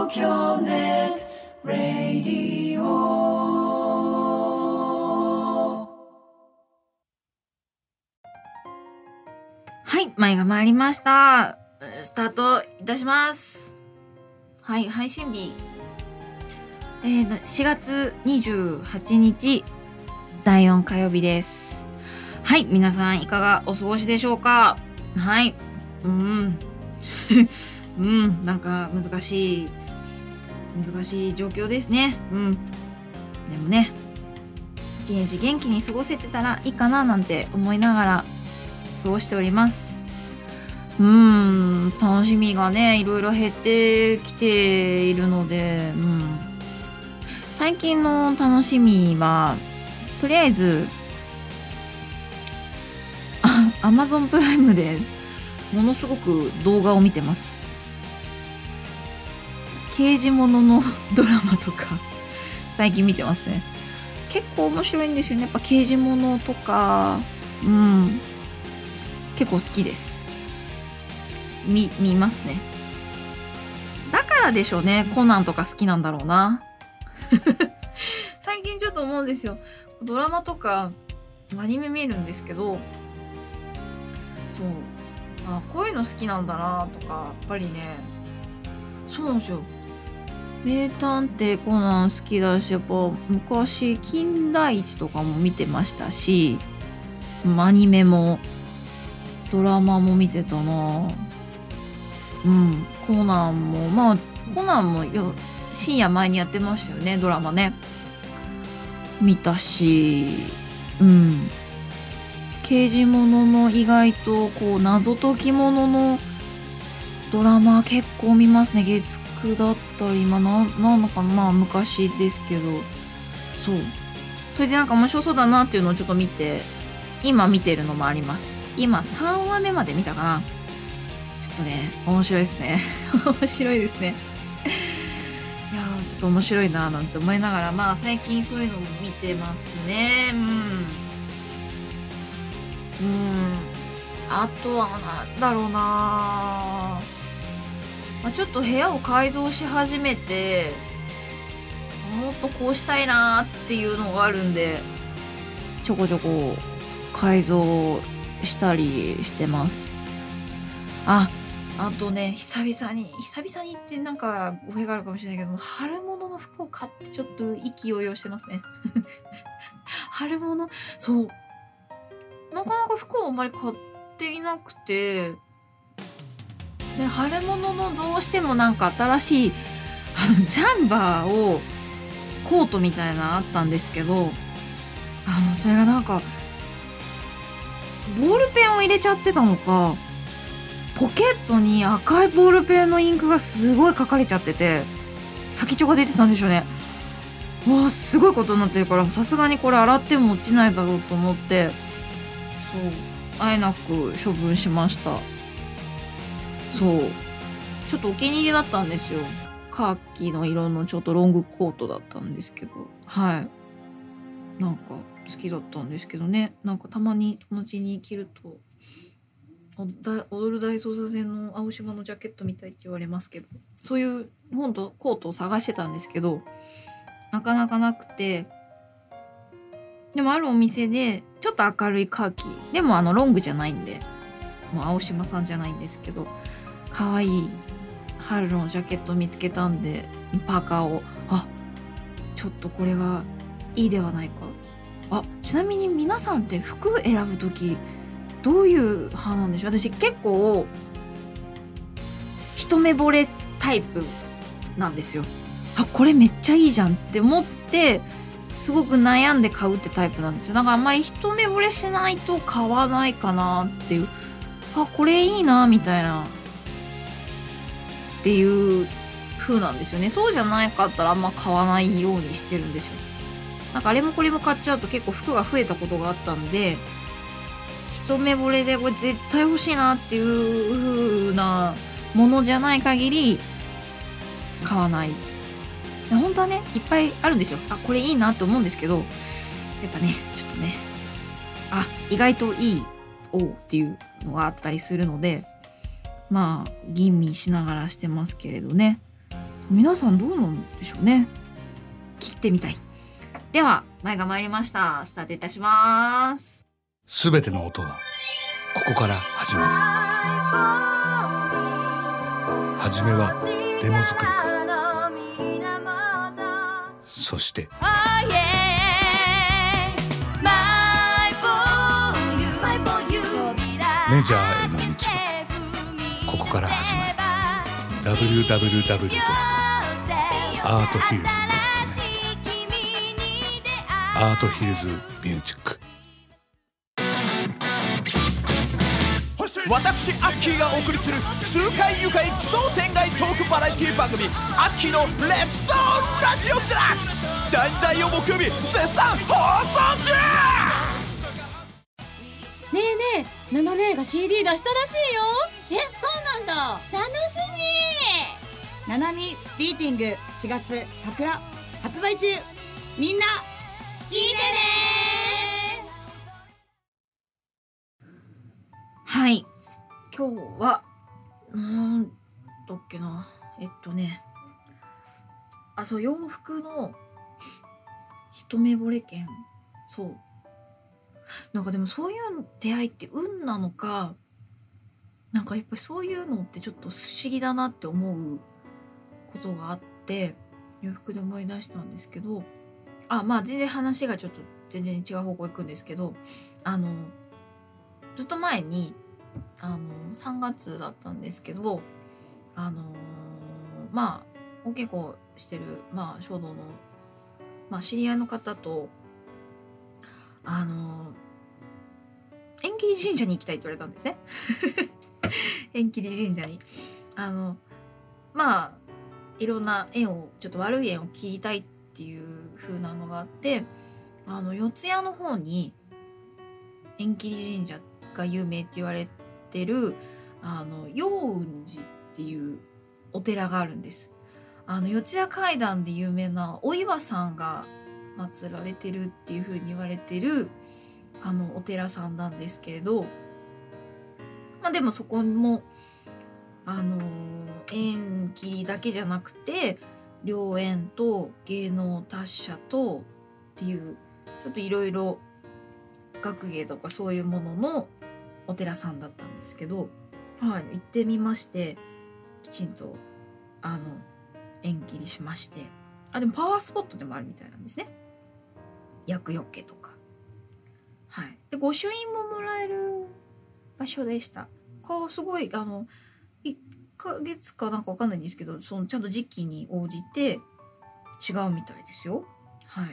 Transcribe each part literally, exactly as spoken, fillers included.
東京ネットラディオ。 はい、前が参りました。スタートいたします。はい、配信日、えー、しがつにじゅうはちにちだいよん火曜日です。はい、皆さんいかがお過ごしでしょうか。はい、うんうんなんか難しい難しい状況ですね。うんでもね、一日元気に過ごせてたらいいかななんて思いながら過ごしております。うーん楽しみがねいろいろ減ってきているので、うん、最近の楽しみはとりあえずアマゾンプライムでものすごく動画を見てます。刑事もののドラマとか最近見てますね。結構面白いんですよね。やっぱ刑事ものとか、うん結構好きです。見見ますね。だからでしょうね、コナンとか好きなんだろうな最近ちょっと思うんですよ。ドラマとかアニメ見るんですけど、そうあこういうの好きなんだなとか、やっぱりね、そうなんですよ。名探偵コナン好きだし、やっぱ昔金田一とかも見てましたし、アニメもドラマも見てたな。うんコナンもまあコナンもよ深夜前にやってましたよね、ドラマね。見たし、うん刑事ものの意外とこう謎解きもののドラマ結構見ますね。月くだったり、まあななんのかな、まあ昔ですけど、そうそれでなんか面白そうだなっていうのをちょっと見て、今見てるのもあります。今さんわめまで見たかな。ちょっとね面白いですね面白いですねいやーちょっと面白いなーなんて思いながら、まあ最近そういうのも見てますね。うんうんあとはなんだろうな、まあ、ちょっと部屋を改造し始めて、もっとこうしたいなっていうのがあるんで、ちょこちょこ改造したりしてます。ああとね、久々に久々にってなんか語弊があるかもしれないけど、春物の服を買ってちょっと意気揚々してますね春物、そうなかなか服をあんまり買っていなくて、で春物のどうしてもなんか新しいあのジャンバーをコートみたいなのあったんですけど、あのそれがなんかボールペンを入れちゃってたのか、ポケットに赤いボールペンのインクがすごい書かれちゃってて、先っちょが出てたんでしょうね。わあすごいことになってるから、さすがにこれ洗っても落ちないだろうと思って、そうあえなく処分しました。そうちょっとお気に入りだったんですよ。カーキの色のちょっとロングコートだったんですけど、はいなんか好きだったんですけどね。なんかたまに友達に着ると、踊る大捜査線の青島のジャケットみたいって言われますけど、そういう本とコートを探してたんですけど、なかなかなくて、でもあるお店でちょっと明るいカーキでもあのロングじゃないんで、もう青島さんじゃないんですけど、可愛い春のジャケット見つけたんで、パーカーを、あちょっとこれはいいではないか。あちなみに皆さんって服選ぶときどういう派なんでしょう。私結構一目惚れタイプなんですよ。あこれめっちゃいいじゃんって思ってすごく悩んで買うってタイプなんですよ。なんかあんまり一目惚れしないと買わないかなっていう、あこれいいなみたいなっていう風なんですよね。そうじゃないかったらあんま買わないようにしてるんですよ。なんかあれもこれも買っちゃうと結構服が増えたことがあったんで、一目惚れでこれ絶対欲しいなっていう風なものじゃない限り買わない。本当はねいっぱいあるんですよ。あこれいいなと思うんですけど、やっぱねちょっとね、あ意外といいおうっていうのがあったりするので、まあ吟味しながらしてますけれどね。 皆さんどうなんでしょうね。切ってみたい。では前が参りました。スタートいたします。 すべての音はここから始まる。初めはデモ作りから、そしてメジャーへの道はここから始まる。 ダブリューダブリューダブリュー ドットアートヒルズ ドットネット アートヒルズミュージック。 私アッキーがお送りする痛快愉快奇想天外トークバラエティ番組アッキーのレッツドーラジオデラックス、だいだいを木曜日絶賛放送中。 ねえねえ、ナナ姉が シーディー 出したらしいよ。え、そうなんだ。楽しみ。 ナナミビーティングしがつ桜発売中。みんな聞いてね。 はい、今日はなんだっけなえっとねあそう洋服の一目惚れ券。そうなんかでもそういう出会いって運なのか、なんかやっぱりそういうのってちょっと不思議だなって思うことがあって、洋服で思い出したんですけど、あまあ全然話がちょっと全然違う方向行くんですけど、あのずっと前にあのさんがつだったんですけど、あのまあお稽古してるまあ書道のまあ知り合いの方とあの縁切り神社に行きたいって言われたんですね縁切り神社にあのまあいろんな縁をちょっと悪い縁を切りたいっていう風なのがあって、あの四谷の方に縁切り神社が有名って言われてるあの陽雲寺っていうお寺があるんです。あの四谷怪談で有名なお岩さんが祀られてるっていう風に言われてるあのお寺さんなんですけれど、まあでもそこもあの縁切りだけじゃなくて良縁と芸能達者とっていうちょっといろいろ学芸とかそういうもののお寺さんだったんですけど、はい、行ってみまして、きちんとあの縁切りしまして、あでもパワースポットでもあるみたいなんですね。厄除けとか、はい、で御朱印ももらえる場所でした。かすごいあのいっかげつかなんかわかんないんですけど、そのちゃんと時期に応じて違うみたいですよ。はい。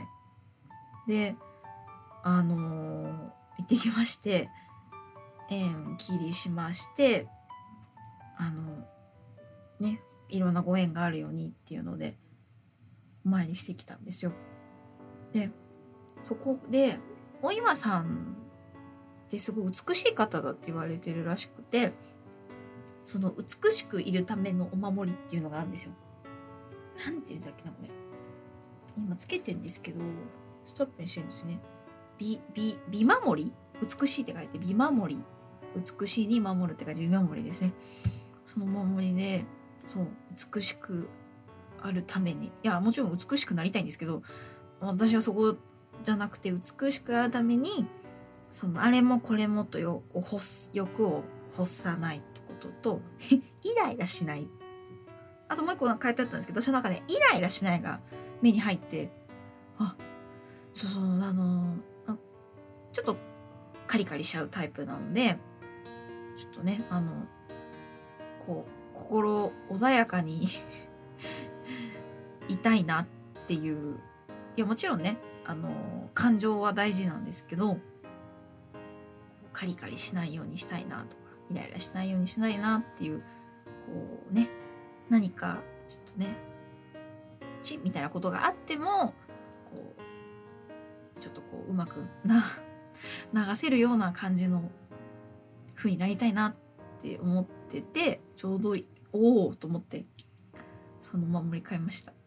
であのー、行ってきまして、縁切りしまして、あのねいろんなご縁があるようにっていうのでお参りしてきたんですよ。でそこでお岩さんってすごい美しい方だって言われてるらしくて、その美しくいるためのお守りっていうのがあるんですよ。なんていうんだっけなこれ。今つけてんですけどストップにしてるんですよね。美美美守り、美しいって書いて美守り、美しいに守るって書いて美守りですね。その守りでそう美しくあるために、いやもちろん美しくなりたいんですけど、私はそこじゃなくて美しくあるためにそのあれもこれもとよ欲す欲を欲さないってこととイライラしない、あともう一個書いてあったんですけど、私の中でイライラしないが目に入って、あそうそうあのちょっとカリカリしちゃうタイプなので、ちょっとねあのこう心穏やかにいたいなっていう、いやもちろんねあの感情は大事なんですけど、カリカリしないようにしたいなとかイライラしないようにしないなっていうこうね、何かちょっとねチみたいなことがあってもこうちょっとこううまくな流せるような感じの風になりたいなって思ってて、ちょうどおおと思ってその守り買いました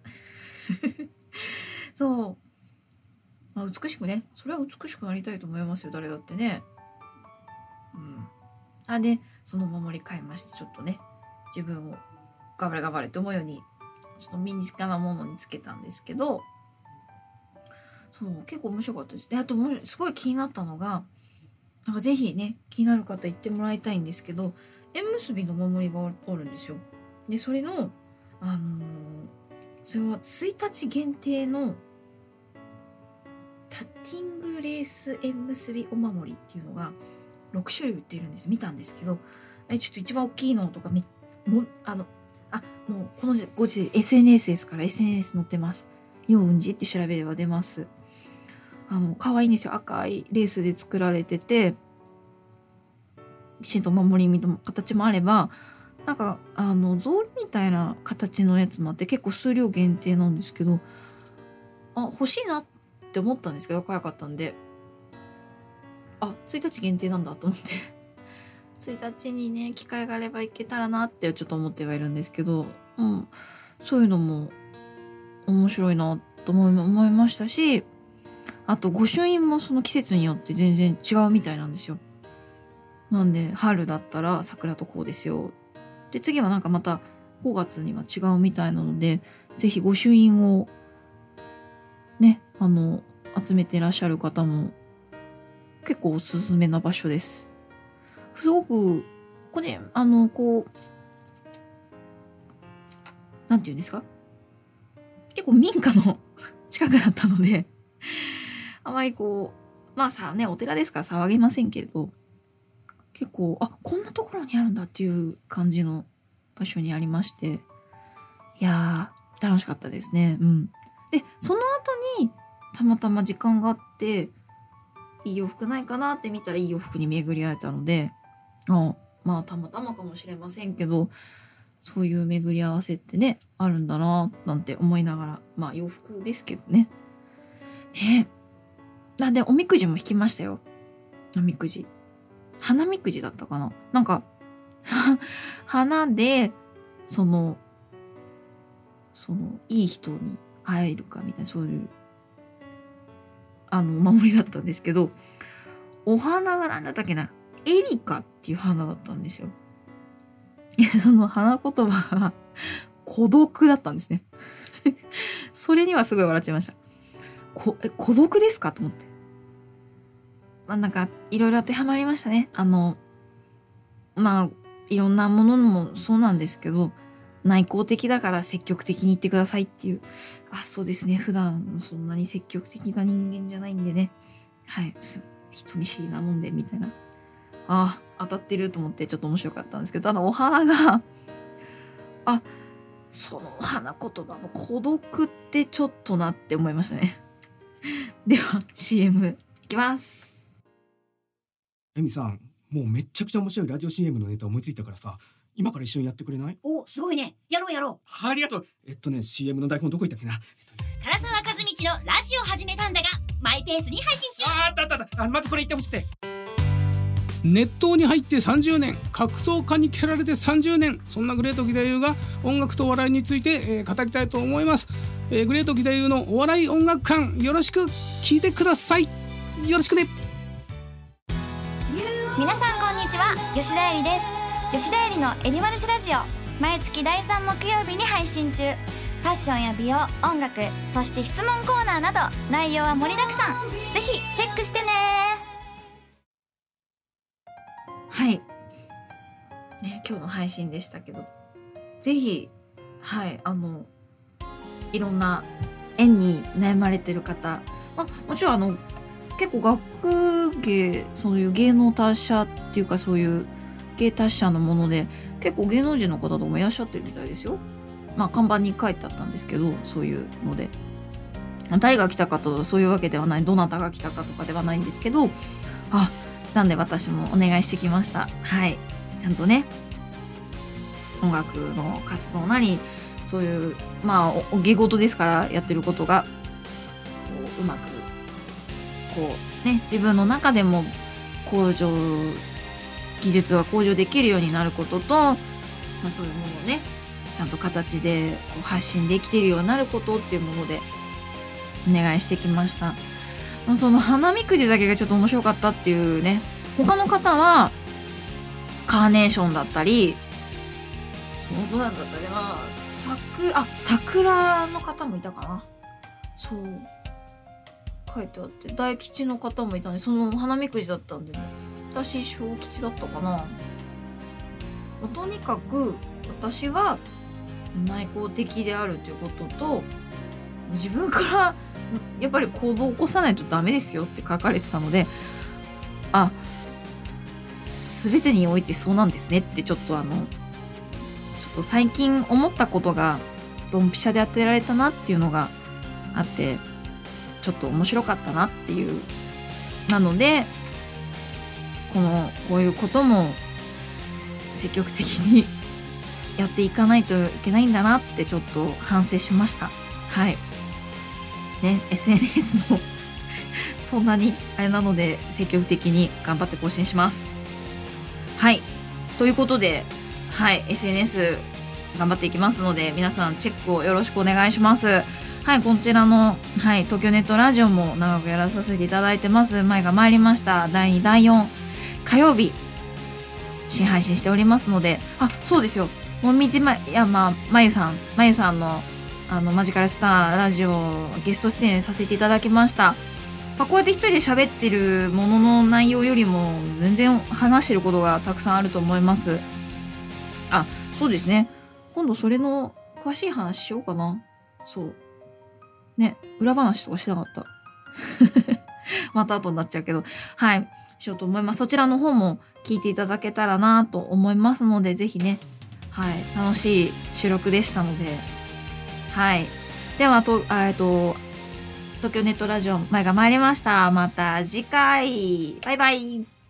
そう、まあ、美しくね、それは美しくなりたいと思いますよ、誰だってね。うんあでその守り買いまして、ちょっとね自分を頑張れ頑張れって思うようにちょっと身近なものにつけたんですけど、そう結構面白かったです。であともうすごい気になったのが、なんかぜひね気になる方言ってもらいたいんですけど、縁結びのお守りがあるんですよ。でそれのあのー、それはついたち限定のタッティングレース縁結びお守りっていうのがろくしゅるい売っているんです。見たんですけど、えちょっと一番大きいのとかみもあのあもうこのご時世 エスエヌエス ですから エスエヌエス 載ってます。ようんじって調べれば出ます。あの可愛いんですよ。赤いレースで作られてて、きちんとお守りの形もあれば、なんかあの草履みたいな形のやつもあって、結構数量限定なんですけど、あ欲しいなって思ったんですけど、可愛かったんで、あついたち限定なんだと思ってついたちにね機会があれば行けたらなってちょっと思ってはいるんですけど、うん、そういうのも面白いなと思い、思いましたし、あと御朱印もその季節によって全然違うみたいなんですよ。なんで春だったら桜とこうですよ、で次はなんかまたごがつには違うみたいなので、ぜひ御朱印をねあの集めてらっしゃる方も結構おすすめな場所です。すごく個人あのこうなんていうんですか、結構民家の近くだったのであまりこうまあさねお寺ですから騒げませんけれど、結構あこんなところにあるんだっていう感じの場所にありまして、いやー楽しかったですね。うん。でその後にたまたま時間があっていい洋服ないかなって見たらいい洋服に巡り合えたので、あまあたまたまかもしれませんけど、そういう巡り合わせってねあるんだななんて思いながら、まあ洋服ですけどね。ねなんでおみくじも引きましたよ。おみくじ花みくじだったかな、なんか花でそのそのいい人に会えるかみたいな、そういうあのお守りだったんですけど、お花が何だったっけな、エリカっていう花だったんですよ。その花言葉が孤独だったんですねそれにはすごい笑っちゃいました。こえ孤独ですかと思って、まあなんかいろいろ当てはまりましたね。あのまあいろんなものもそうなんですけど、内向的だから積極的に言ってくださいっていう、あそうですね、普段そんなに積極的な人間じゃないんでね、はい人見知りなもんでみたいな、あ当たってると思ってちょっと面白かったんですけど、ただお花があその花言葉の孤独ってちょっとなって思いましたねでは シーエム いきます。 エミさん、もうめっちゃくちゃ面白いラジオ シーエム のネタ思いついたからさ、今から一緒にやってくれない？ おすごいね、やろうやろう。 ありがとう。えっとね シーエム の台本どこ行ったっけな、えっとね、 唐沢和道のラジオ始めたんだがマイペースに配信中。 ああったあったあった、あまずこれ言ってほしくて、 熱湯に入ってさんじゅうねん、格闘家に蹴られてさんじゅうねん、そんなグレート義太夫が音楽とお笑いについて、えー、語りたいと思います、えー、グレート義太夫のお笑い音楽館、よろしく聞いてください。よろしくね。 皆さんこんにちは、吉田えりです。吉田えりのえりまるしラジオ、毎月だいさん木曜日に配信中。ファッションや美容、音楽、そして質問コーナーなど内容は盛りだくさん。ぜひチェックしてね。 はいね、今日の配信でしたけど、ぜひはいあのいろんな縁に悩まれてる方、まあ、もちろんあの結構学芸そういう芸能達者っていうかそういう芸達者のもので結構芸能人の方ともいらっしゃってるみたいですよ。まあ看板に書いてあったんですけど、そういうので誰が来たかとそういうわけではない、どなたが来たかとかではないんですけど、あなんで私もお願いしてきました。はいちゃんとね音楽の活動なりそういうまあお芸事ですからやってることがこううまくこうね自分の中でも向上技術が向上できるようになることと、まあ、そういうものをねちゃんと形でこう発信できているようになることっていうものでお願いしてきました。その花みくじだけがちょっと面白かったっていうね、他の方はカーネーションだったりそそうどうなんだったかな、桜あ桜の方もいたかな。そう書いてあって、大吉の方もいたんで、その花見くじだったんでね、私小吉だったかな。とにかく私は内向的であるということと、自分からやっぱり行動を起こさないとダメですよって書かれてたので、あ、全てにおいてそうなんですねってちょっとあのちょっと最近思ったことがドンピシャで当てられたなっていうのがあって、ちょっと面白かったなっていう。なのでこのこういうことも積極的にやっていかないといけないんだなってちょっと反省しました。はいね、エスエヌエス もそんなにあれなので積極的に頑張って更新します。はいということで、はい エスエヌエス 頑張っていきますので、皆さんチェックをよろしくお願いします。はい、こちらの、はい、東京ネットラジオも長くやらさせていただいてます。前が参りましただいにだいよん火曜日新配信しておりますので、あ、そうですよ、もみじまやままゆさんまゆさんのあのマジカルスターラジオゲスト出演させていただきました。まあ、こうやって一人で喋ってるものの内容よりも全然話してることがたくさんあると思います。あ、そうですね、今度それの詳しい話しようかな。そうね、裏話とかしなかったまた後になっちゃうけど、はいしようと思います。そちらの方も聞いていただけたらなと思いますので、ぜひね、はい楽しい収録でしたので、はいではとえっと東京ネットラジオ前が参りました。また次回、バイバイ。